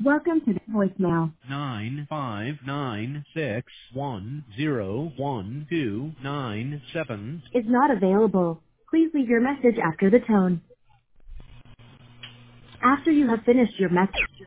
Welcome to the voicemail. 95961012997 Is not available. Please leave your message after the tone. After you have finished your message,